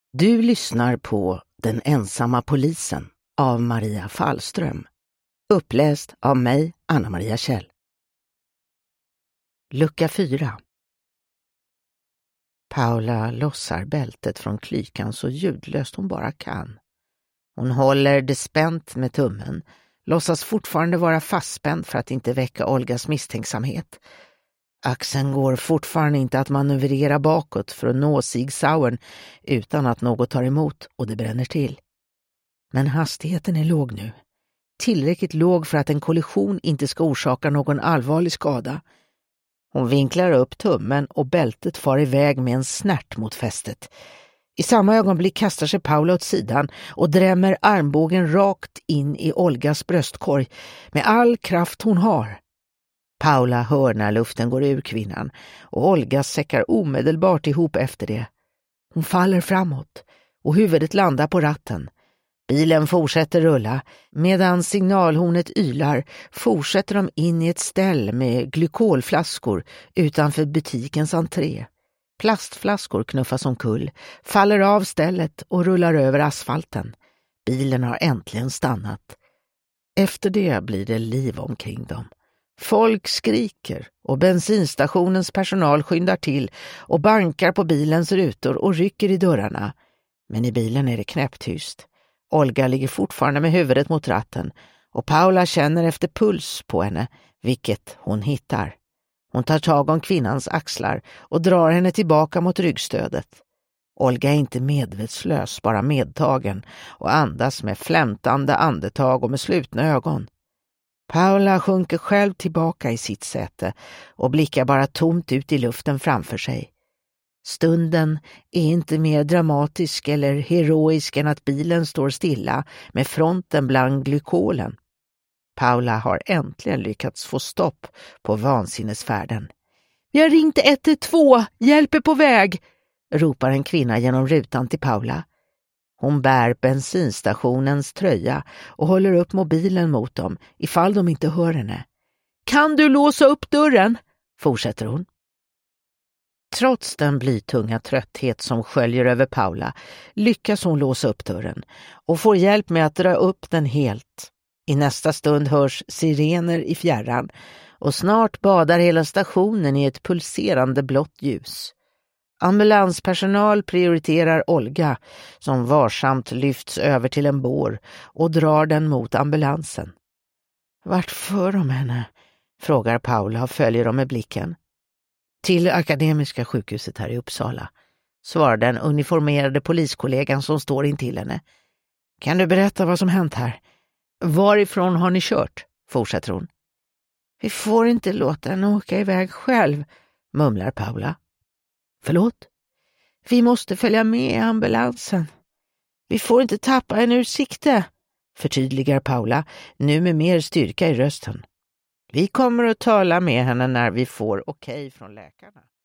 Du lyssnar på Den ensamma polisen av Maria Fallström. Uppläst av mig, Anna-Maria Kjell. Lucka 4. Paula lossar bältet från klykan så ljudlöst hon bara kan. Hon håller det spänt med tummen, låtsas fortfarande vara fastspänd för att inte väcka Olgas misstänksamhet. Axeln går fortfarande inte att manövrera bakåt för att nå Sig Sauern utan att något tar emot och det bränner till. Men hastigheten är låg nu. Tillräckligt låg för att en kollision inte ska orsaka någon allvarlig skada. Hon vinklar upp tummen och bältet far iväg med en snärt mot fästet. I samma ögonblick kastar sig Paula åt sidan och drämmer armbågen rakt in i Olgas bröstkorg med all kraft hon har. Paula hör när luften går ur kvinnan och Olga säckar omedelbart ihop efter det. Hon faller framåt och huvudet landar på ratten. Bilen fortsätter rulla. Medan signalhornet ylar fortsätter de in i ett ställ med glykolflaskor utanför butikens entré. Plastflaskor knuffas omkull, faller av stället och rullar över asfalten. Bilen har äntligen stannat. Efter det blir det liv omkring dem. Folk skriker och bensinstationens personal skyndar till och bankar på bilens rutor och rycker i dörrarna. Men i bilen är det knäpptyst. Olga ligger fortfarande med huvudet mot ratten och Paula känner efter puls på henne, vilket hon hittar. Hon tar tag om kvinnans axlar och drar henne tillbaka mot ryggstödet. Olga är inte medvetslös, bara medtagen och andas med flämtande andetag och med slutna ögon. Paula sjunker själv tillbaka i sitt säte och blickar bara tomt ut i luften framför sig. Stunden är inte mer dramatisk eller heroisk än att bilen står stilla med fronten bland glykolen. Paula har äntligen lyckats få stopp på vansinnesfärden. "Vi har ringt 112, hjälp är på väg!" ropar en kvinna genom rutan till Paula. Hon bär bensinstationens tröja och håller upp mobilen mot dem ifall de inte hör henne. "Kan du låsa upp dörren?" fortsätter hon. Trots den blytunga trötthet som sköljer över Paula lyckas hon låsa upp dörren och får hjälp med att dra upp den helt. I nästa stund hörs sirener i fjärran och snart badar hela stationen i ett pulserande blått ljus. Ambulanspersonal prioriterar Olga som varsamt lyfts över till en bår och drar den mot ambulansen. "Vart för de henne?" frågar Paula och följer dem med blicken. "Till Akademiska sjukhuset här i Uppsala", svarar den uniformerade poliskollegan som står intill henne. "Kan du berätta vad som hänt här? Varifrån har ni kört?" fortsätter hon. "Vi får inte låta henne åka iväg själv", mumlar Paula. "Förlåt? Vi måste följa med i ambulansen. Vi får inte tappa henne ur sikte", förtydligar Paula, nu med mer styrka i rösten. "Vi kommer att tala med henne när vi får okej från läkarna."